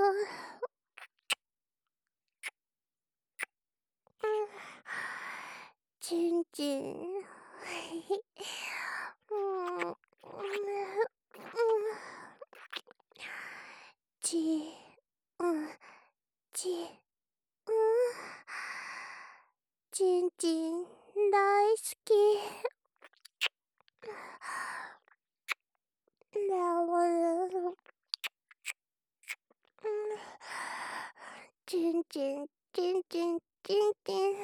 ちんちん。ち、ち、ちんちん大好き。ちんちん、ちんちん、ちんちん。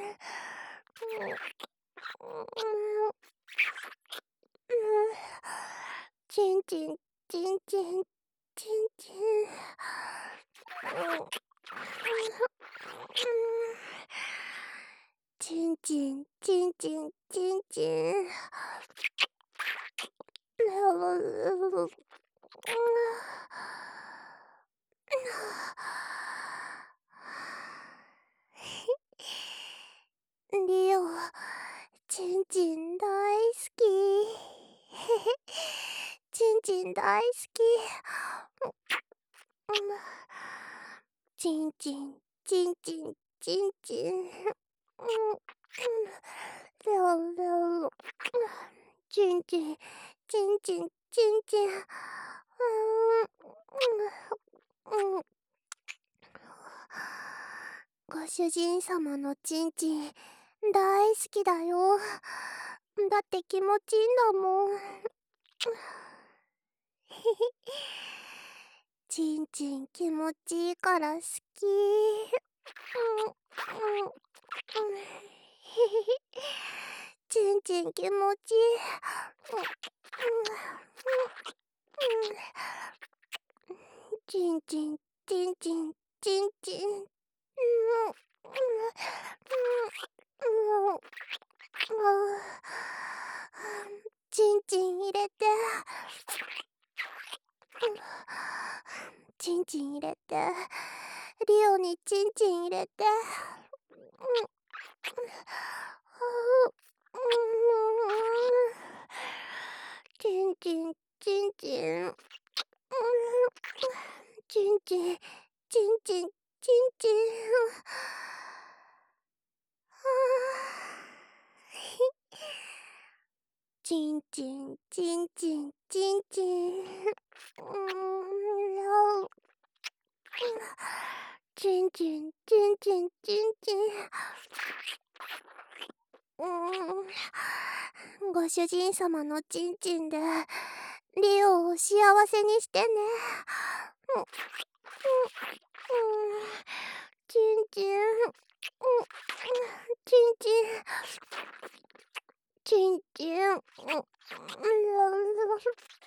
ちんちん、ちんちん、ちんちん。ちんちん、ちんちん、ちんちん。リオ、ちんちん大好き。ちんちん大好き。ちんちん、ちんちん、ちんちん。ちんちん、ちんちん、ちんちん。ご主人様のちんちん大好きだよ。だって気持ちいいんだもん。ちんちん気持ちいいから好き。ちんちん気持ちいい。ちんちん、ちんちん、ちんちん。ちんちん入れて。ちんちん入れて。リオにちんちん入れて。ちんちん、ちんちん。ちんちん、ちんちん、ちんちん。ちんちん、ちんちん、ちんちん。ちんちん、ちんちん、ちんちん。ご主人様のちんちんでリオを幸せにしてね。ちんちん、ちんちん、ちんちん。